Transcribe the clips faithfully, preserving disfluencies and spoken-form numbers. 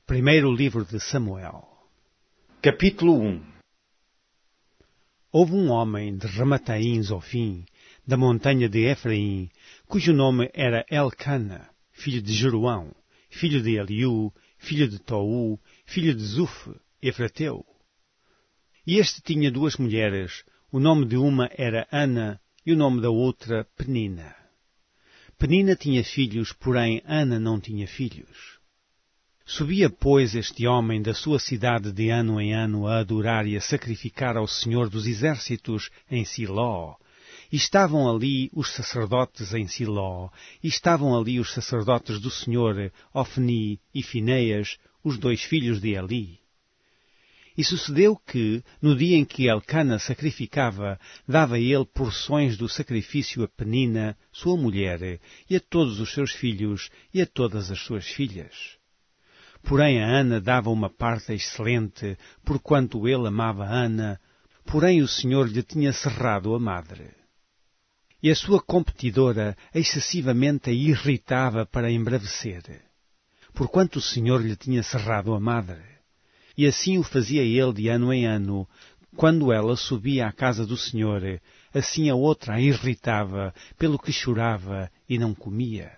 Primeiro livro de Samuel. Capítulo um. Houve um homem de Ramataim Zofim, da montanha de Efraim, cujo nome era Elcana, filho de Jeroão, filho de Eliú, filho de Tou, filho de Zuf, Efrateu. E este tinha duas mulheres, o nome de uma era Ana e o nome da outra Penina. Penina tinha filhos, porém Ana não tinha filhos. Subia, pois, este homem da sua cidade de ano em ano a adorar e a sacrificar ao Senhor dos Exércitos em Siló. E estavam ali os sacerdotes em Siló, e estavam ali os sacerdotes do Senhor, Ofni e Finéias, os dois filhos de Eli. E sucedeu que, no dia em que Elcana sacrificava, dava ele porções do sacrifício a Penina, sua mulher, e a todos os seus filhos, e a todas as suas filhas. Porém a Ana dava uma parte excelente, porquanto ele amava Ana, porém o Senhor lhe tinha cerrado a madre. E a sua competidora excessivamente a irritava para embravecer, porquanto o Senhor lhe tinha cerrado a madre. E assim o fazia ele de ano em ano, quando ela subia à casa do Senhor, assim a outra a irritava, pelo que chorava e não comia.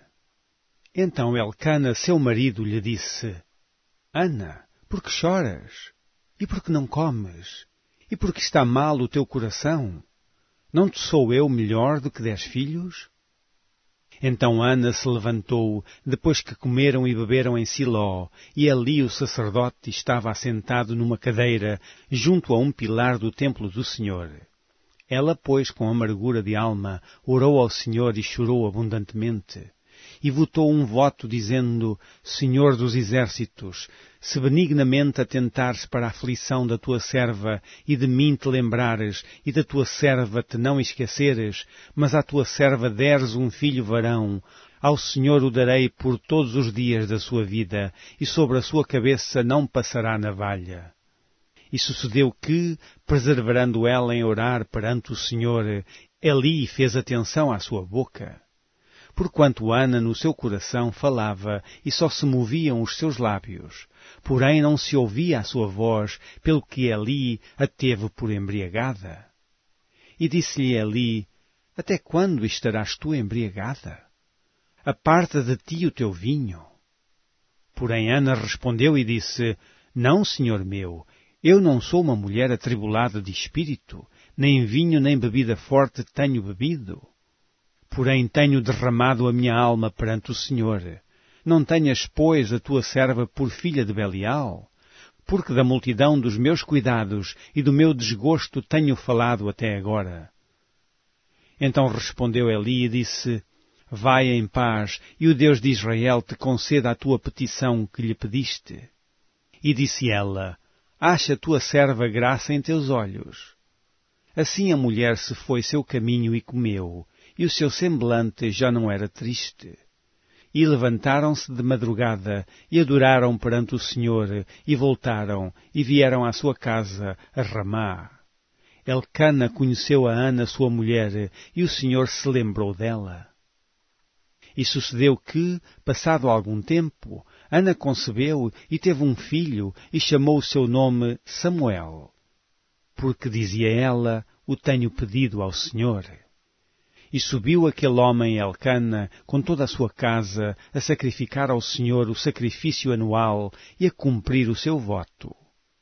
Então Elcana, seu marido, lhe disse: Ana, por que choras? E por que não comes? E por que está mal o teu coração? Não te sou eu melhor do que dez filhos? Então Ana se levantou, depois que comeram e beberam em Siló, e ali o sacerdote estava assentado numa cadeira, junto a um pilar do templo do Senhor. Ela, pois, com amargura de alma, orou ao Senhor e chorou abundantemente. E votou um voto, dizendo: Senhor dos Exércitos, se benignamente atentares para a aflição da tua serva, e de mim te lembrares, e da tua serva te não esqueceres, mas à tua serva deres um filho varão, ao Senhor o darei por todos os dias da sua vida, e sobre a sua cabeça não passará navalha. E sucedeu que, perseverando ela em orar perante o Senhor, Eli fez atenção à sua boca. Porquanto Ana no seu coração falava, e só se moviam os seus lábios, porém não se ouvia a sua voz, pelo que Eli a teve por embriagada. E disse-lhe Eli: Até quando estarás tu embriagada? Aparta de ti o teu vinho. Porém Ana respondeu e disse: Não, senhor meu, eu não sou uma mulher atribulada de espírito, nem vinho nem bebida forte tenho bebido. Porém tenho derramado a minha alma perante o Senhor. Não tenhas, pois, a tua serva por filha de Belial, porque da multidão dos meus cuidados e do meu desgosto tenho falado até agora. Então respondeu Eli e disse: Vai em paz, e o Deus de Israel te conceda a tua petição que lhe pediste. E disse ela: Acha tua serva graça em teus olhos. Assim a mulher se foi seu caminho e comeu, e o seu semblante já não era triste. E levantaram-se de madrugada, e adoraram perante o Senhor, e voltaram, e vieram à sua casa, a Ramá. Elcana conheceu a Ana, sua mulher, e o Senhor se lembrou dela. E sucedeu que, passado algum tempo, Ana concebeu e teve um filho, e chamou o seu nome Samuel, porque dizia ela: O tenho pedido ao Senhor. E subiu aquele homem Elcana, com toda a sua casa, a sacrificar ao Senhor o sacrifício anual e a cumprir o seu voto.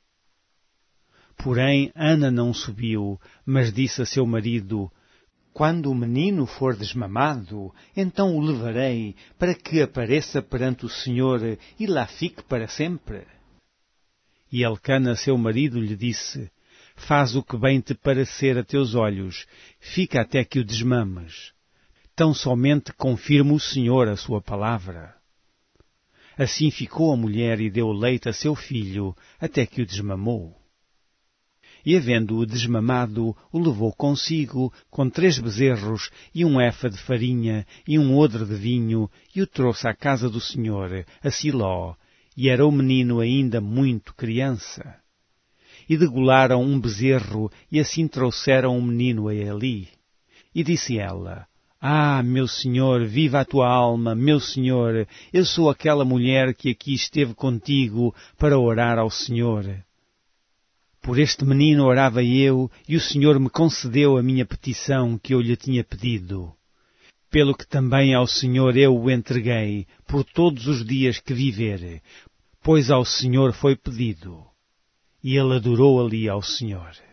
Porém Ana não subiu, mas disse a seu marido: Quando o menino for desmamado, então o levarei, para que apareça perante o Senhor e lá fique para sempre. E Elcana, seu marido, lhe disse: Faz o que bem te parecer a teus olhos, fica até que o desmames. Tão somente confirma o Senhor a sua palavra. Assim ficou a mulher e deu leite a seu filho, até que o desmamou. E havendo-o desmamado, o levou consigo, com três bezerros, e um efa de farinha, e um odre de vinho, e o trouxe à casa do Senhor, a Siló, e era o menino ainda muito criança. E degolaram um bezerro, e assim trouxeram o menino a Eli. E disse ela: Ah, meu Senhor, viva a tua alma, meu Senhor, eu sou aquela mulher que aqui esteve contigo para orar ao Senhor. Por este menino orava eu, e o Senhor me concedeu a minha petição que eu lhe tinha pedido. Pelo que também ao Senhor eu o entreguei, por todos os dias que viver, pois ao Senhor foi pedido. E ele adorou ali ao Senhor.